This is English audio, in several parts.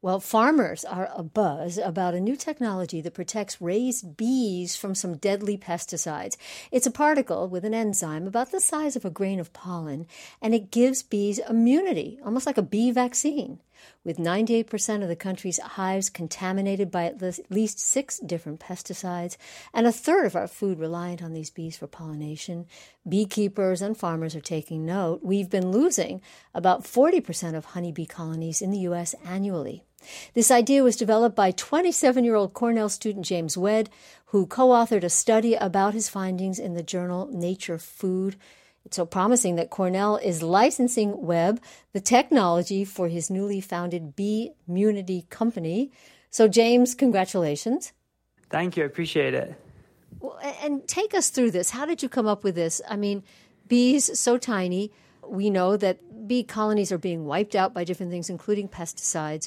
Well, farmers are abuzz about a new technology that protects raised bees from some deadly pesticides. It's a particle with an enzyme about the size of a grain of pollen, and it gives bees immunity, almost like a bee vaccine. With 98% of the country's hives contaminated by at least 6 different pesticides, and a third of our food reliant on these bees for pollination, beekeepers and farmers are taking note. We've been losing about 40% of honeybee colonies in the U.S. annually. This idea was developed by 27-year-old Cornell student James Wedd, who co-authored a study about his findings in the journal Nature Food. It's so promising that Cornell is licensing Webb the technology for his newly founded Bee-munity company. So, James, congratulations. Thank you. I appreciate it. Well, and take us through this. How did you come up with this? I mean, bees so tiny. We know that bee colonies are being wiped out by different things, including pesticides.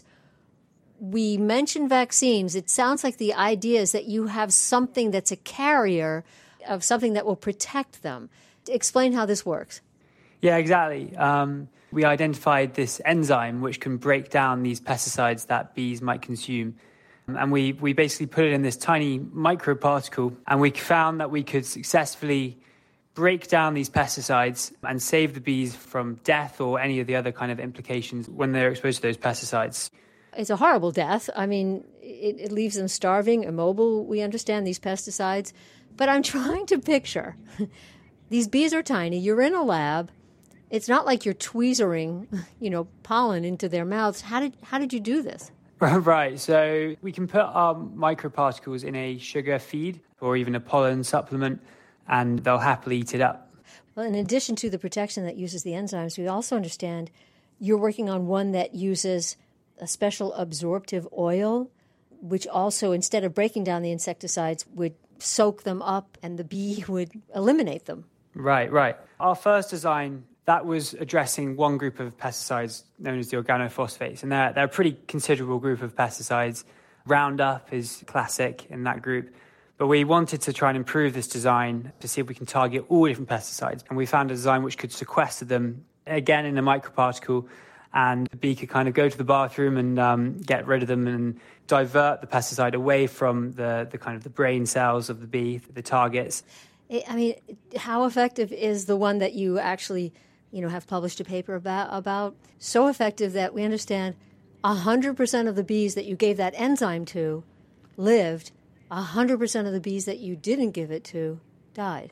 We mentioned vaccines. It sounds like the idea is that you have something that's a carrier of something that will protect them. Explain how this works. Yeah, exactly. We identified this enzyme which can break down these pesticides that bees might consume. And we basically put it in this tiny microparticle, and we found that we could successfully break down these pesticides and save the bees from death or any of the other kind of implications when they're exposed to those pesticides. It's a horrible death. I mean, it leaves them starving, immobile. We understand these pesticides. But I'm trying to picture... These bees are tiny. You're in a lab. It's not like you're tweezering, pollen into their mouths. How did you do this? Right. So we can put our microparticles in a sugar feed or even a pollen supplement, and they'll happily eat it up. Well, in addition to the protection that uses the enzymes, we also understand you're working on one that uses a special absorptive oil, which also, instead of breaking down the insecticides, would soak them up and the bee would eliminate them. Right. Our first design, that was addressing one group of pesticides known as the organophosphates, and they're a pretty considerable group of pesticides. Roundup is classic in that group. But we wanted to try and improve this design to see if we can target all different pesticides. And we found a design which could sequester them, again, in a microparticle, and the bee could kind of go to the bathroom and get rid of them and divert the pesticide away from the kind of the brain cells of the bee, the targets. I mean, how effective is the one that you actually, have published a paper about? So effective that we understand 100% of the bees that you gave that enzyme to lived. 100% of the bees that you didn't give it to died.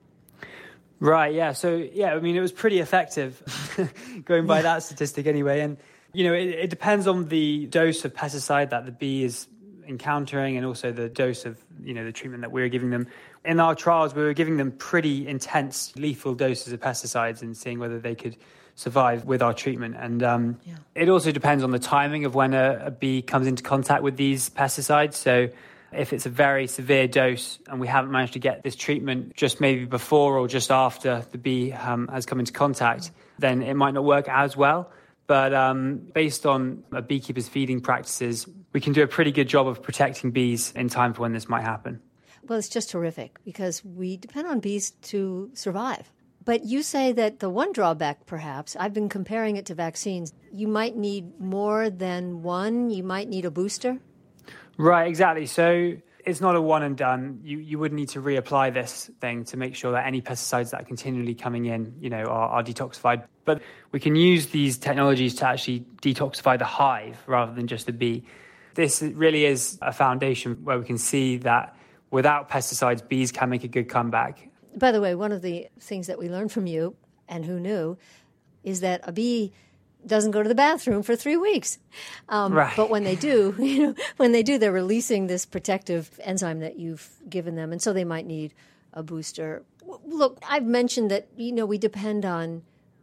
Right, yeah. So, it was pretty effective, going by that statistic anyway. And, it depends on the dose of pesticide that the bee is encountering and also the dose of, the treatment that we're giving them. In our trials, we were giving them pretty intense, lethal doses of pesticides and seeing whether they could survive with our treatment. And it also depends on the timing of when a bee comes into contact with these pesticides. So if it's a very severe dose and we haven't managed to get this treatment just maybe before or just after the bee has come into contact, then it might not work as well. But based on a beekeeper's feeding practices, we can do a pretty good job of protecting bees in time for when this might happen. Well, it's just terrific because we depend on bees to survive. But you say that the one drawback, perhaps, I've been comparing it to vaccines, you might need more than one, you might need a booster? Right, exactly. So it's not a one and done. You would need to reapply this thing to make sure that any pesticides that are continually coming in, are detoxified. But we can use these technologies to actually detoxify the hive rather than just the bee. This really is a foundation where we can see that without pesticides, bees can make a good comeback. By the way, one of the things that we learned from you, and who knew, is that a bee doesn't go to the bathroom for 3 weeks. Right. But when they do, they're releasing this protective enzyme that you've given them, and so they might need a booster. Look, I've mentioned that, we depend on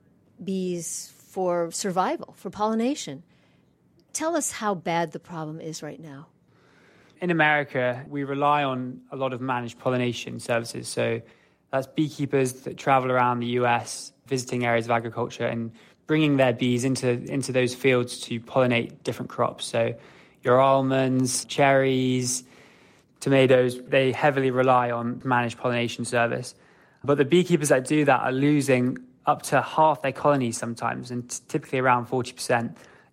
bees for survival, for pollination. Tell us how bad the problem is right now. In America, we rely on a lot of managed pollination services. So that's beekeepers that travel around the US, visiting areas of agriculture and bringing their bees into those fields to pollinate different crops. So your almonds, cherries, tomatoes, they heavily rely on managed pollination service. But the beekeepers that do that are losing up to half their colonies sometimes, and typically around 40%,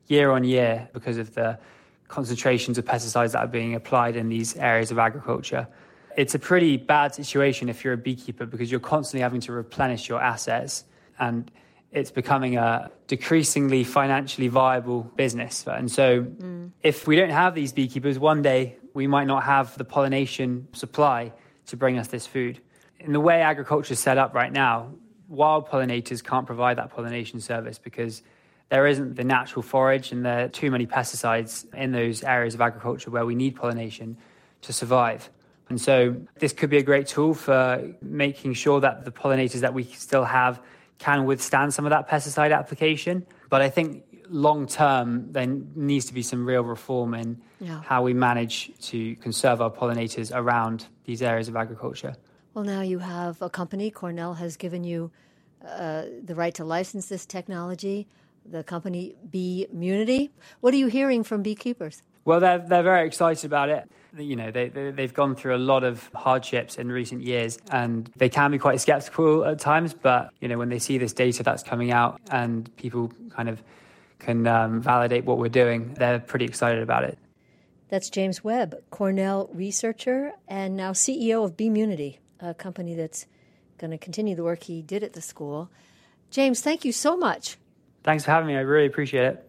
year on year because of the concentrations of pesticides that are being applied in these areas of agriculture. It's a pretty bad situation if you're a beekeeper because you're constantly having to replenish your assets, and it's becoming a decreasingly financially viable business. And so if we don't have these beekeepers, one day we might not have the pollination supply to bring us this food. In the way agriculture is set up right now, wild pollinators can't provide that pollination service because there isn't the natural forage and there are too many pesticides in those areas of agriculture where we need pollination to survive. And so this could be a great tool for making sure that the pollinators that we still have can withstand some of that pesticide application. But I think long term, there needs to be some real reform in how we manage to conserve our pollinators around these areas of agriculture. Well, now you have a company. Cornell has given you the right to license this technology, the company Beemunity. What are you hearing from beekeepers? Well, they're very excited about it. You know, they've gone through a lot of hardships in recent years, and they can be quite skeptical at times. But, you know, when they see this data that's coming out and people kind of can validate what we're doing, they're pretty excited about it. That's James Webb, Cornell researcher and now CEO of Beemunity, a company that's going to continue the work he did at the school. James, thank you so much. Thanks for having me. I really appreciate it.